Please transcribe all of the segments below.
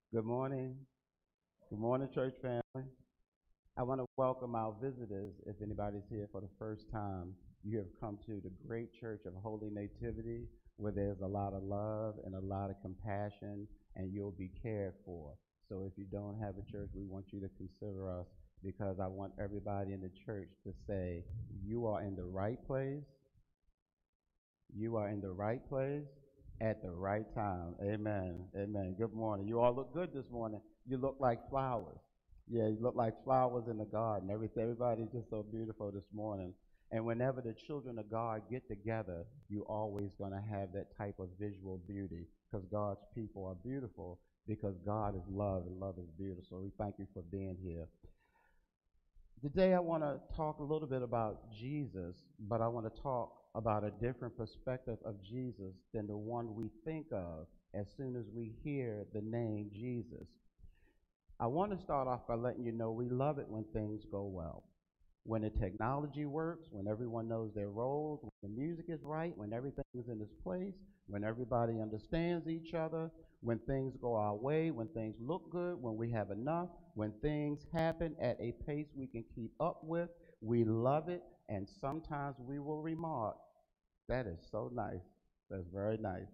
Good morning. Good morning, church family. I want to welcome our visitors. If anybody's here for the first time, you have come to the great church of Holy Nativity, where there's a lot of love and a lot of compassion, and you'll be cared for. So if you don't have a church, we want you to consider us because I want everybody in the church to say, you are in the right place. You are in the right place at the right time. Amen. Amen. Good morning. You all look good this morning. You look like flowers. Yeah, you look like flowers in the garden. Everybody's just so beautiful this morning. And whenever the children of God get together, you're always going to have that type of visual beauty because God's people are beautiful because God is love and love is beautiful. So we thank you for being here. Today, I want to talk a little bit about Jesus, but I want to talk about a different perspective of Jesus than the one we think of as soon as we hear the name Jesus. I want to start off by letting you know we love it when things go well. When the technology works, when everyone knows their roles, when the music is right, when everything is in its place, when everybody understands each other, when things go our way, when things look good, when we have enough, when things happen at a pace we can keep up with, we love it, and sometimes we will remark, that is so nice. That's very nice.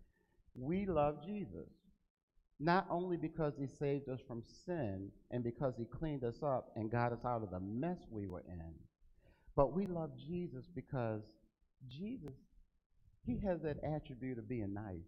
We love Jesus. Not only because he saved us from sin and because he cleaned us up and got us out of the mess we were in, but we love Jesus because Jesus, he has that attribute of being nice.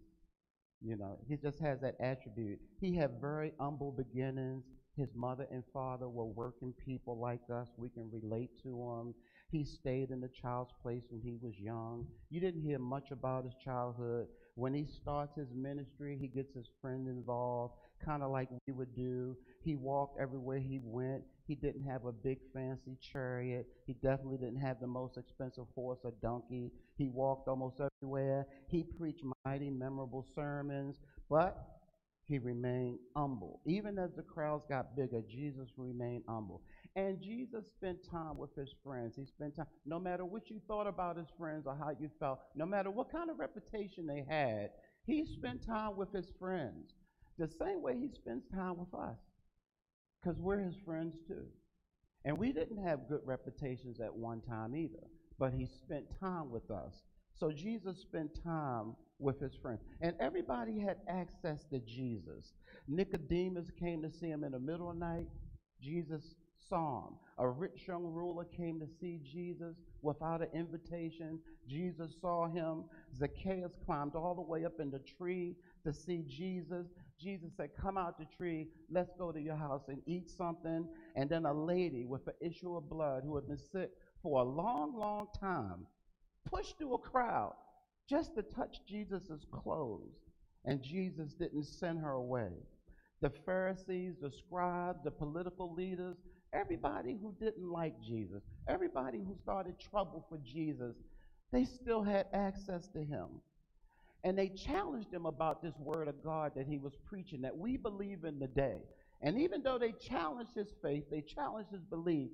He just has that attribute. He had very humble beginnings. His mother and father were working people like us. We can relate to him. He stayed in the child's place when he was young. You didn't hear much about his childhood. When he starts his ministry, he gets his friend involved, kind of like we would do. He walked everywhere he went. He didn't have a big fancy chariot. He definitely didn't have the most expensive horse or donkey. He walked almost everywhere. He preached mighty, memorable sermons, but he remained humble. Even as the crowds got bigger, Jesus remained humble. And Jesus spent time with his friends. He spent time, no matter what you thought about his friends or how you felt, no matter what kind of reputation they had, he spent time with his friends. The same way he spends time with us, because we're his friends too. And we didn't have good reputations at one time either, but he spent time with us. So Jesus spent time with his friends. And everybody had access to Jesus. Nicodemus came to see him in the middle of the night. Jesus saw him. A rich young ruler came to see Jesus without an invitation. Jesus saw him. Zacchaeus climbed all the way up in the tree to see Jesus. Jesus said, come out the tree. Let's go to your house and eat something. And then a lady with an issue of blood who had been sick for a long, long time pushed through a crowd just to touch Jesus' clothes. And Jesus didn't send her away. The Pharisees, the scribes, the political leaders, everybody who didn't like Jesus, everybody who started trouble for Jesus, they still had access to him. And they challenged him about this word of God that he was preaching that we believe in today. And even though they challenged his faith, they challenged his belief,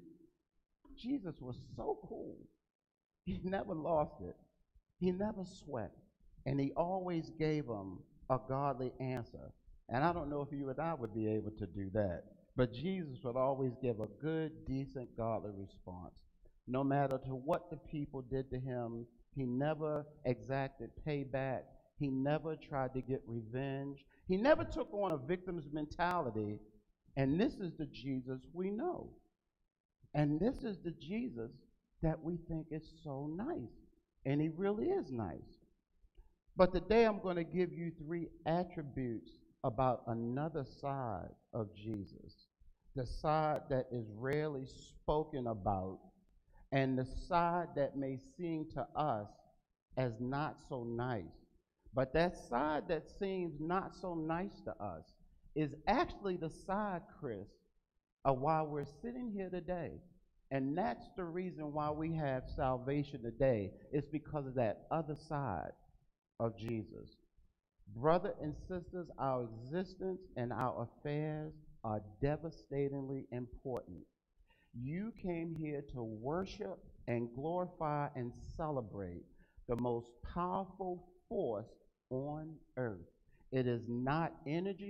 Jesus was so cool. He never lost it. He never sweat. And he always gave them a godly answer. And I don't know if you and I would be able to do that. But Jesus would always give a good, decent, godly response. No matter to what the people did to him, he never exacted payback. He never tried to get revenge. He never took on a victim's mentality. And this is the Jesus we know. And this is the Jesus that we think is so nice. And he really is nice. But today I'm going to give you three attributes about another side of Jesus. The side that is rarely spoken about, and the side that may seem to us as not so nice. But that side that seems not so nice to us is actually the side, Chris, of why we're sitting here today. And that's the reason why we have salvation today. It's because of that other side of Jesus. Brother and sisters, our existence and our affairs are devastatingly important. You came here to worship and glorify and celebrate the most powerful force on earth. It is not energy,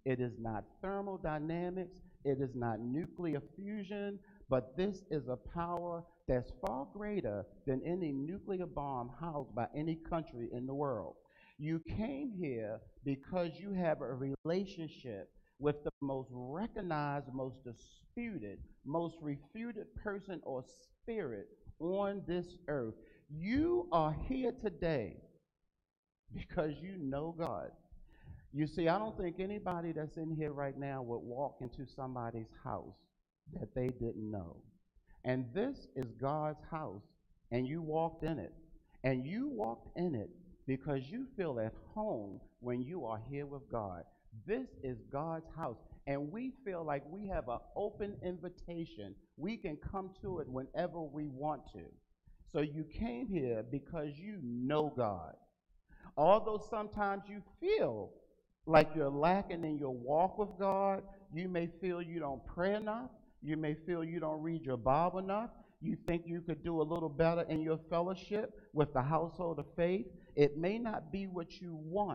It is not thermodynamics. It is not nuclear fusion, but this is a power that's far greater than any nuclear bomb housed by any country in the world. You came here because you have a relationship with the most recognized, most disputed, most refuted person or spirit on this earth. You are here today because you know God. You see, I don't think anybody that's in here right now would walk into somebody's house that they didn't know. And this is God's house, and you walked in it. And you walked in it because you feel at home when you are here with God. This is God's house, and we feel like we have an open invitation. We can come to it whenever we want to. So you came here because you know God. Although sometimes you feel like you're lacking in your walk with God, you may feel you don't pray enough, you may feel you don't read your Bible enough, you think you could do a little better in your fellowship with the household of faith. It may not be what you want,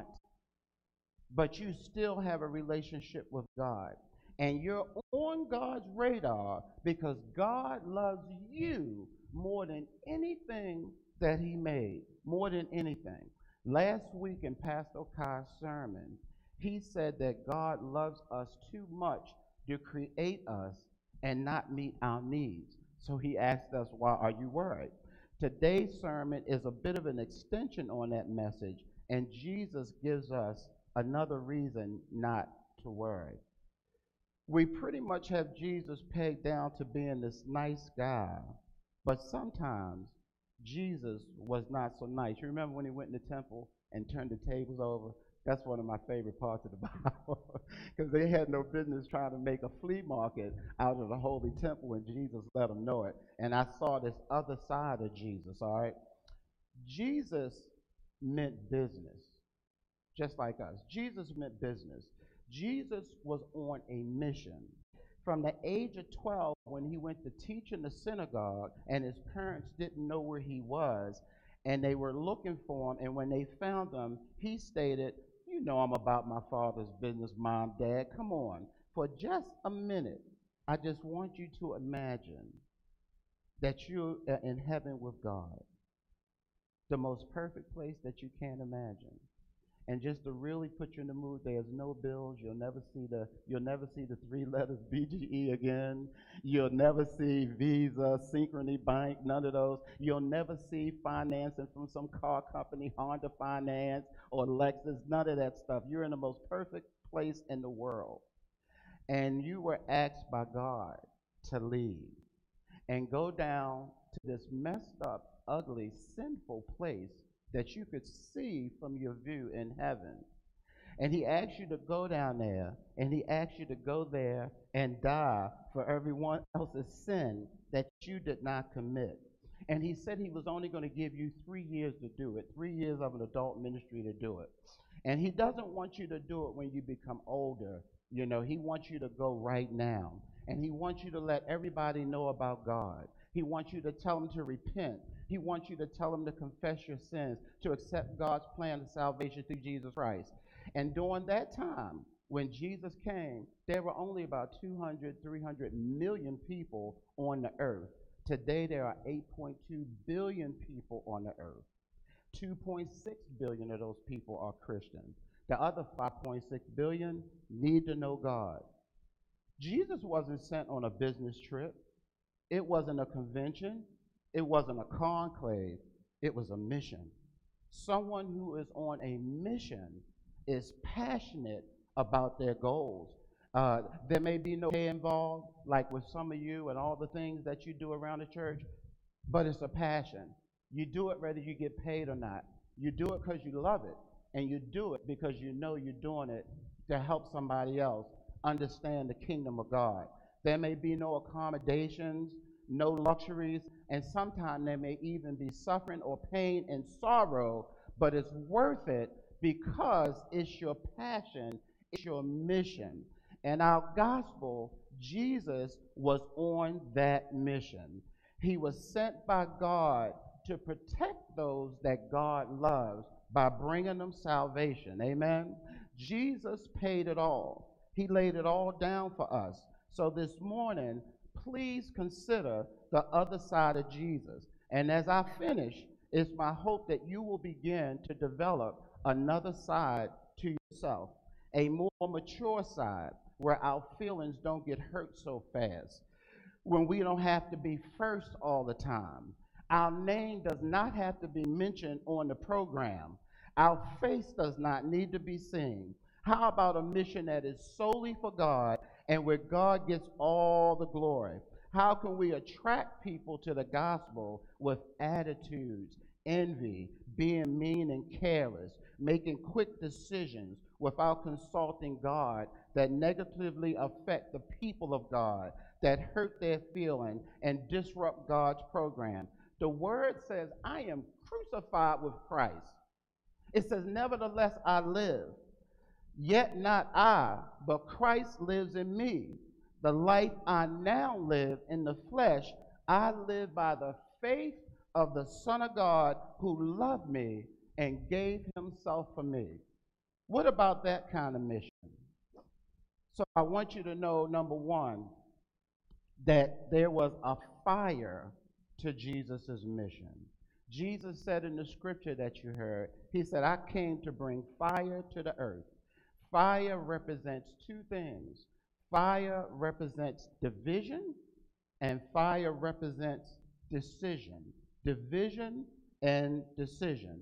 but you still have a relationship with God. And you're on God's radar because God loves you more than anything that He made, more than anything. Last week in Pastor Kai's sermon, he said that God loves us too much to create us and not meet our needs. So he asked us, why are you worried? Today's sermon is a bit of an extension on that message, and Jesus gives us another reason not to worry. We pretty much have Jesus pegged down to being this nice guy, but sometimes Jesus was not so nice. You remember when he went in the temple and turned the tables over? That's one of my favorite parts of the Bible because they had no business trying to make a flea market out of the holy temple, and Jesus let them know it. And I saw this other side of Jesus, all right? Jesus meant business, just like us. Jesus meant business. Jesus was on a mission. From the age of 12, when he went to teach in the synagogue, and his parents didn't know where he was, and they were looking for him, and when they found him, he stated, "You know I'm about my father's business, Mom, Dad. Come on. For just a minute, I just want you to imagine that you're in heaven with God, the most perfect place that you can imagine. And just to really put you in the mood, there's no bills. You'll never see the three letters BGE again. You'll never see Visa, Synchrony Bank, none of those. You'll never see financing from some car company, Honda Finance or Lexus, none of that stuff. You're in the most perfect place in the world. And you were asked by God to leave and go down to this messed up, ugly, sinful place that you could see from your view in heaven. And he asked you to go down there, and he asked you to go there and die for everyone else's sin that you did not commit. And he said he was only going to give you 3 years to do it, 3 years of an adult ministry to do it. And he doesn't want you to do it when you become older. You know, he wants you to go right now. And he wants you to let everybody know about God. He wants you to tell them to repent. He wants you to tell them to confess your sins, to accept God's plan of salvation through Jesus Christ. And during that time, when Jesus came, there were only about 200, 300 million people on the earth. Today, there are 8.2 billion people on the earth. 2.6 billion of those people are Christians. The other 5.6 billion need to know God. Jesus wasn't sent on a business trip. It wasn't a convention. It wasn't a conclave. It was a mission. Someone who is on a mission is passionate about their goals. There may be no pay involved, like with some of you and all the things that you do around the church, but it's a passion. You do it whether you get paid or not. You do it because you love it, and you do it because you know you're doing it to help somebody else understand the kingdom of God. There may be no accommodations, no luxuries, and sometimes there may even be suffering or pain and sorrow, but it's worth it because it's your passion, it's your mission. And our gospel, Jesus was on that mission. He was sent by God to protect those that God loves by bringing them salvation. Amen. Jesus paid it all. He laid it all down for us. So this morning, please consider the other side of Jesus. And as I finish, it's my hope that you will begin to develop another side to yourself, a more mature side where our feelings don't get hurt so fast, when we don't have to be first all the time. Our name does not have to be mentioned on the program. Our face does not need to be seen. How about a mission that is solely for God and where God gets all the glory? How can we attract people to the gospel with attitudes, envy, being mean and careless, making quick decisions without consulting God that negatively affect the people of God, that hurt their feeling and disrupt God's program? The word says, I am crucified with Christ. It says, nevertheless, I live. Yet not I, but Christ lives in me. The life I now live in the flesh, I live by the faith of the Son of God who loved me and gave himself for me. What about that kind of mission? So I want you to know, number one, that there was a fire to Jesus' mission. Jesus said in the scripture that you heard, he said, I came to bring fire to the earth. Fire represents two things. Fire represents division, and fire represents decision. Division and decision.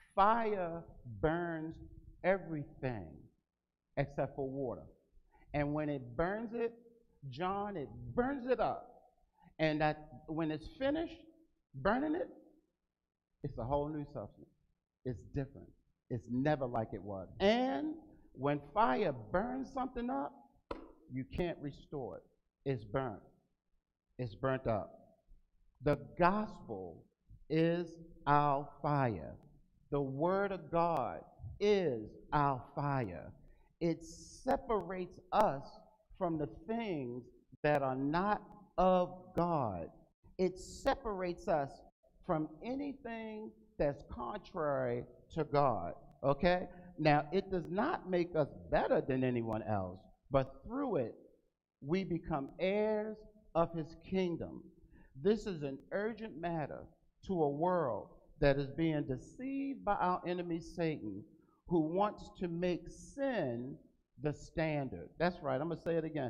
Fire burns everything except for water. And when it burns it, John, it burns it up. And that when it's finished burning it, it's a whole new substance. It's different. It's never like it was. And when fire burns something up, you can't restore it. It's burnt. It's burnt up. The gospel is our fire. The word of God is our fire. It separates us from the things that are not of God. It separates us from anything that's contrary to God. Okay? Now, it does not make us better than anyone else, but through it, we become heirs of his kingdom. This is an urgent matter to a world that is being deceived by our enemy Satan, who wants to make sin the standard. That's right, I'm going to say it again.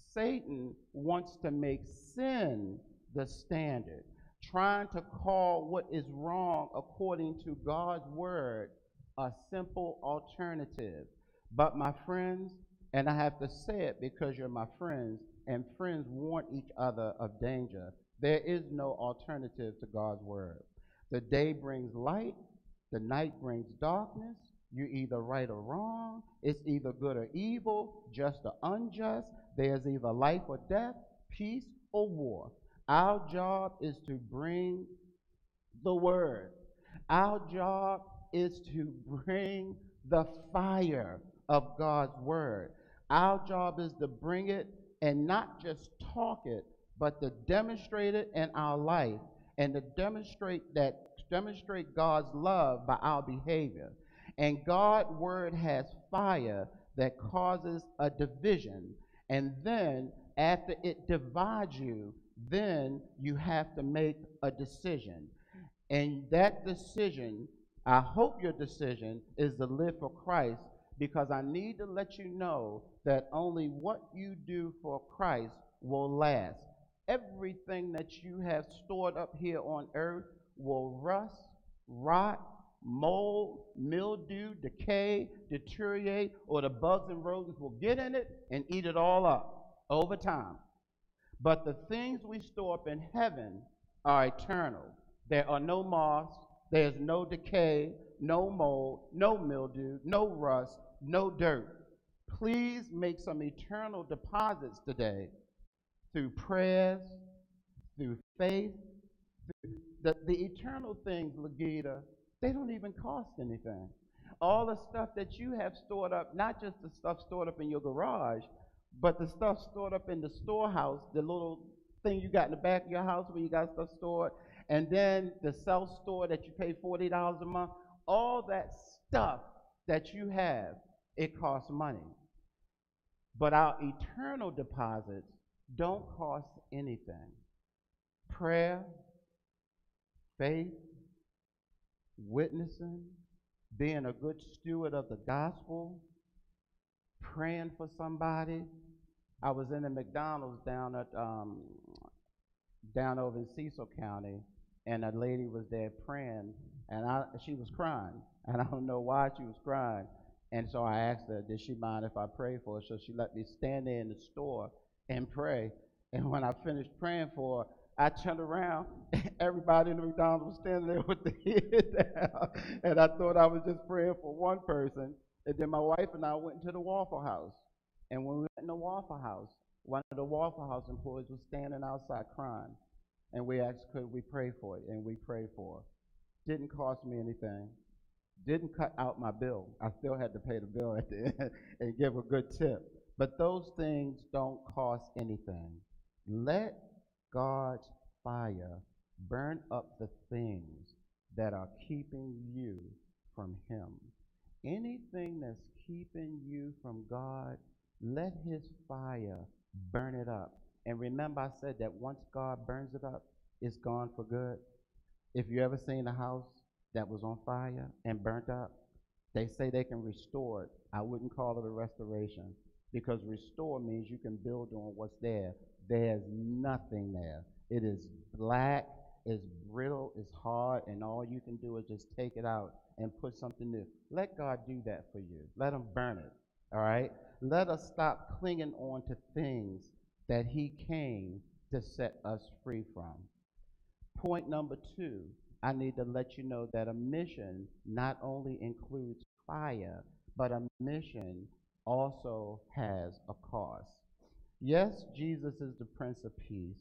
Satan wants to make sin the standard, trying to call what is wrong according to God's word a simple alternative. But my friends, and I have to say it because you're my friends, and friends warn each other of danger, there is no alternative to God's word. The day brings light, the night brings darkness. You're either right or wrong. It's either good or evil, just or unjust. There's either life or death, peace or war. Our job is to bring the word. Our job is to bring the fire of God's word. Our job is to bring it and not just talk it, but to demonstrate it in our life and to demonstrate God's love by our behavior. And God's word has fire that causes a division. And then after it divides you, then you have to make a decision. And that decision, I hope your decision is to live for Christ, because I need to let you know that only what you do for Christ will last. Everything that you have stored up here on earth will rust, rot, mold, mildew, decay, deteriorate, or the bugs and rodents will get in it and eat it all up over time. But the things we store up in heaven are eternal. There are no moths, there's no decay, no mold, no mildew, no rust, no dirt. Please make some eternal deposits today through prayers, through faith. The eternal things, Lagita, they don't even cost anything. All the stuff that you have stored up, not just the stuff stored up in your garage, but the stuff stored up in the storehouse, the little thing you got in the back of your house where you got stuff stored, and then the self-store that you pay $40 a month, all that stuff that you have, it costs money. But our eternal deposits don't cost anything. Prayer, faith, witnessing, being a good steward of the gospel, praying for somebody. I was in a McDonald's down over in Cecil County, and a lady was there praying, and she was crying, and I don't know why she was crying. And so I asked her, did she mind if I prayed for her? So she let me stand there in the store and pray. And when I finished praying for her, I turned around, everybody in the McDonald's was standing there with their head down, and I thought I was just praying for one person. And then my wife and I went into the Waffle House. And when we went in the Waffle House, one of the Waffle House employees was standing outside crying. And we asked, could we pray for it? And we prayed for her. Didn't cost me anything. Didn't cut out my bill. I still had to pay the bill at the end and give a good tip. But those things don't cost anything. Let God's fire burn up the things that are keeping you from Him. Anything that's keeping you from God, let His fire burn it up. And remember, I said that once God burns it up, it's gone for good. If you ever seen a house that was on fire and burnt up, they say they can restore it. I wouldn't call it a restoration, because restore means you can build on what's there. There's nothing there. It is black, it's brittle, it's hard, and all you can do is just take it out and put something new. Let God do that for you. Let Him burn it, all right? Let us stop clinging on to things that He came to set us free from. Point number 2, I need to let you know that a mission not only includes fire, but a mission also has a cost. Yes, Jesus is the Prince of Peace,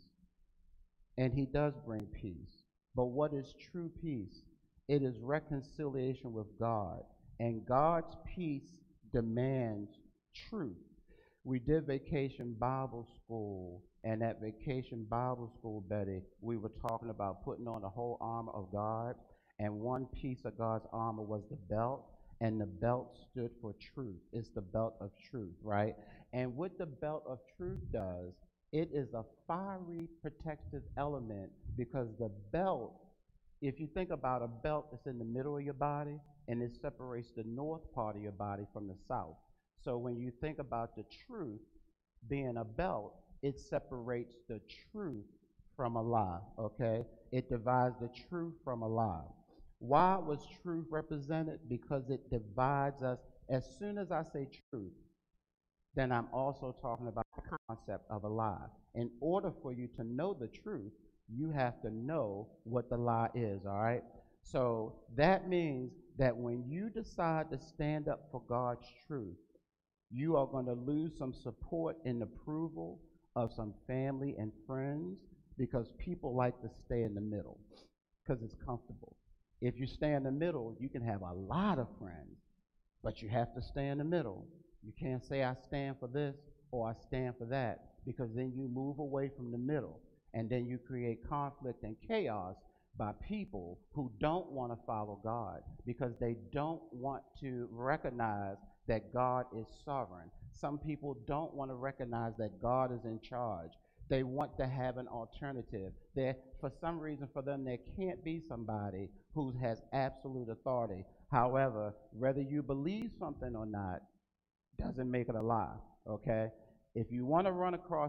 and He does bring peace. But what is true peace? It is reconciliation with God, and God's peace demands truth. We did Vacation Bible School, and at Vacation Bible School, Betty, we were talking about putting on the whole armor of God, and one piece of God's armor was the belt, and the belt stood for truth. It's the belt of truth, right? And what the belt of truth does, it is a fiery protective element, because the belt, if you think about a belt that's in the middle of your body, and it separates the north part of your body from the south. So when you think about the truth being a belt, it separates the truth from a lie, okay? It divides the truth from a lie. Why was truth represented? Because it divides us. As soon as I say truth, then I'm also talking about the concept of a lie. In order for you to know the truth, you have to know what the lie is, all right? So that means that when you decide to stand up for God's truth, you are going to lose some support and approval of some family and friends, because people like to stay in the middle because it's comfortable. If you stay in the middle, you can have a lot of friends, but you have to stay in the middle. You can't say, I stand for this or I stand for that, because then you move away from the middle, and then you create conflict and chaos by people who don't want to follow God, because they don't want to recognize that God is sovereign. Some people don't want to recognize that God is in charge. They want to have an alternative. For some reason, for them, there can't be somebody who has absolute authority. However, whether you believe something or not doesn't make it a lie, okay? If you want to run across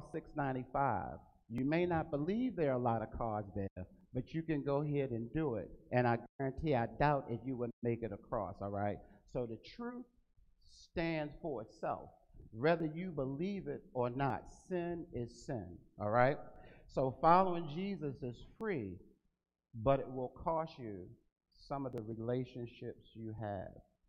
695, you may not believe there are a lot of cars there, but you can go ahead and do it. And I guarantee, I doubt if you would make it across, all right? So the truth stands for itself, whether you believe it or not. Sin is sin, all right? So following Jesus is free, but it will cost you some of the relationships you have.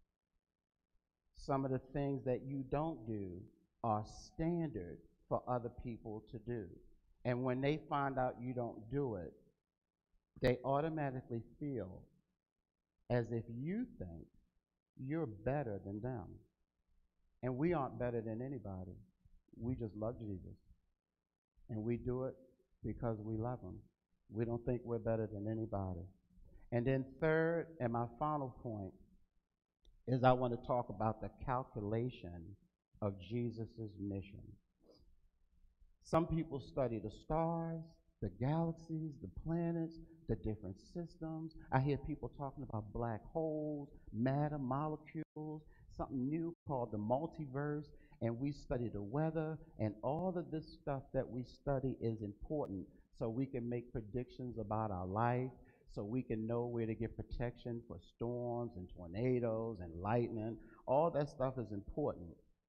Some of the things that you don't do are standard for other people to do. And when they find out you don't do it, they automatically feel as if you think you're better than them. And we aren't better than anybody. We just love Jesus. And we do it because we love Him. We don't think we're better than anybody. And then third, and my final point, is I want to talk about the calculation of Jesus' mission. Some people study the stars, the galaxies, the planets, the different systems. I hear people talking about black holes, matter, molecules, something new called the multiverse, and we study the weather, and all of this stuff that we study is important so we can make predictions about our life, so we can know where to get protection for storms and tornadoes and lightning. All that stuff is important.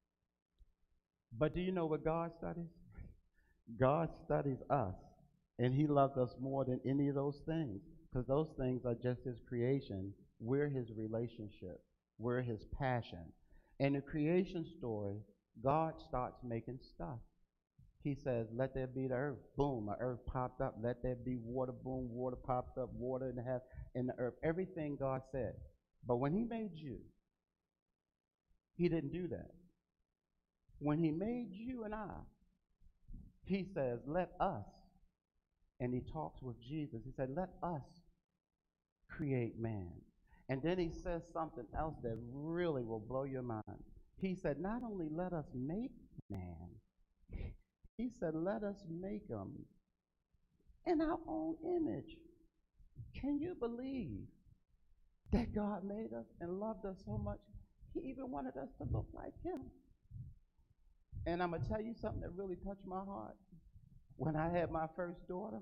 But do you know what God studies? God studies us, and He loves us more than any of those things, because those things are just His creation. We're His relationship, we're His passion. In the creation story, God starts making stuff. He says, "Let there be the earth." Boom, the earth popped up. Let there be water. Boom, water popped up. Water in the heaven, in the earth. Everything God said. But when He made you, He didn't do that. When He made you and I, He says, "Let us." And He talks with Jesus. He said, "Let us create man." And then He says something else that really will blow your mind. He said, "Not only let us make man," He said, "let us make him in our own image." Can you believe that God made us and loved us so much? He even wanted us to look like Him. And I'm going to tell you something that really touched my heart. When I had my first daughter,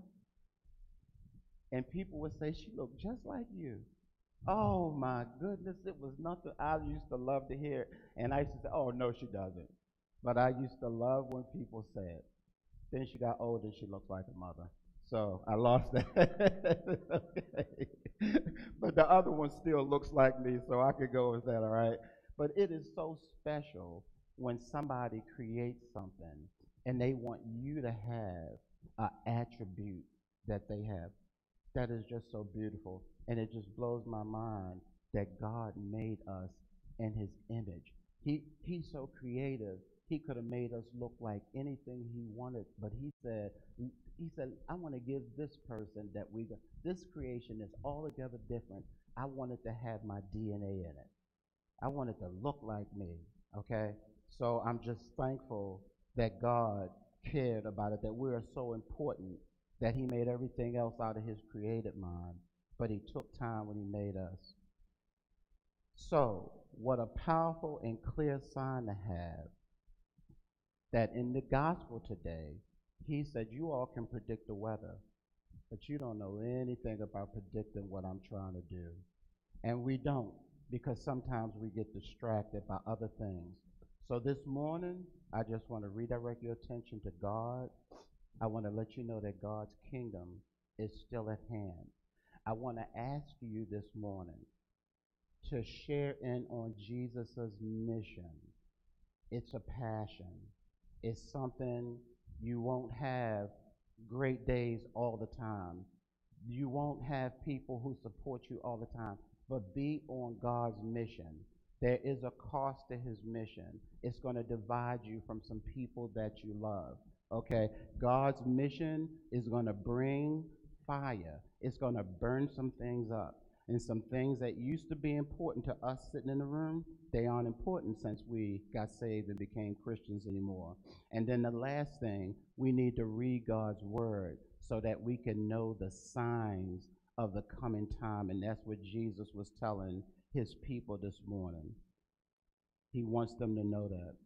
and people would say, "She looked just like you." Oh my goodness, it was nothing I used to love to hear. And I used to say, "Oh no, she doesn't." But I used to love when people said. Then she got older, she looked like her mother. So I lost that. Okay. But the other one still looks like me, so I could go with that, all right? But it is so special when somebody creates something and they want you to have an attribute that they have. That is just so beautiful. And it just blows my mind that God made us in His image. He's so creative. He could have made us look like anything He wanted, but He said, "I want to give this person that this creation is altogether different. I want it to have my DNA in it. I want it to look like me." Okay? So I'm just thankful that God cared about it, that we are so important, that He made everything else out of His created mind, but He took time when He made us. So, what a powerful and clear sign to have that in the gospel today, He said, "You all can predict the weather, but you don't know anything about predicting what I'm trying to do." And we don't, because sometimes we get distracted by other things. So this morning, I just want to redirect your attention to God. I want to let you know that God's kingdom is still at hand. I want to ask you this morning to share in on Jesus' mission. It's a passion. It's something you won't have great days all the time. You won't have people who support you all the time, but be on God's mission. There is a cost to His mission. It's going to divide you from some people that you love. Okay? God's mission is going to bring fire, it's going to burn some things up. And some things that used to be important to us sitting in the room, they aren't important since we got saved and became Christians anymore. And then the last thing, we need to read God's word so that we can know the signs of the coming time. And that's what Jesus was telling His people this morning. He wants them to know that.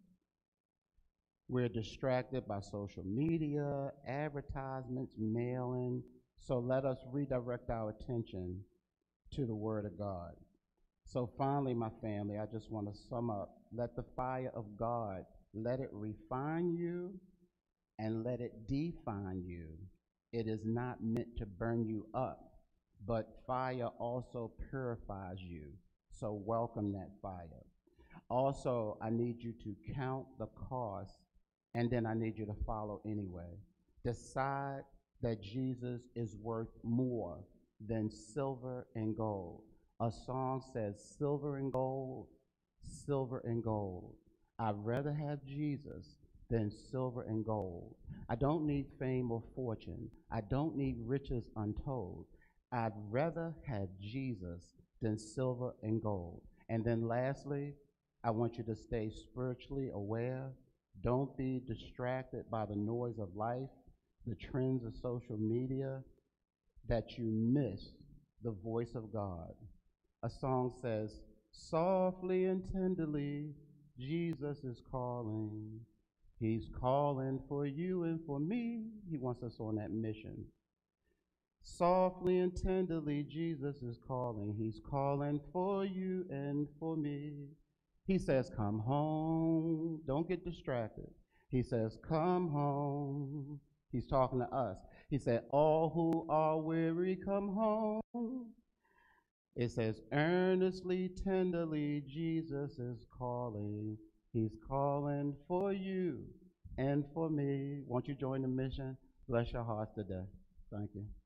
We're distracted by social media, advertisements, mailing. So let us redirect our attention to the Word of God. So finally, my family, I just want to sum up. Let the fire of God, let it refine you and let it define you. It is not meant to burn you up, but fire also purifies you. So welcome that fire. Also, I need you to count the cost, and then I need you to follow anyway. Decide that Jesus is worth more than silver and gold. A song says, "Silver and gold, silver and gold. I'd rather have Jesus than silver and gold. I don't need fame or fortune. I don't need riches untold. I'd rather have Jesus than silver and gold." And then lastly, I want you to stay spiritually aware. Don't be distracted by the noise of life, the trends of social media, that you miss the voice of God. A song says, softly and tenderly, Jesus is calling. He's calling for you and for me. He wants us on that mission. Softly and tenderly, Jesus is calling. He's calling for you and for me. He says, come home. Don't get distracted. He says, come home. He's talking to us. He said, all who are weary, come home. It says, earnestly, tenderly, Jesus is calling. He's calling for you and for me. Won't you join the mission? Bless your hearts today. Thank you.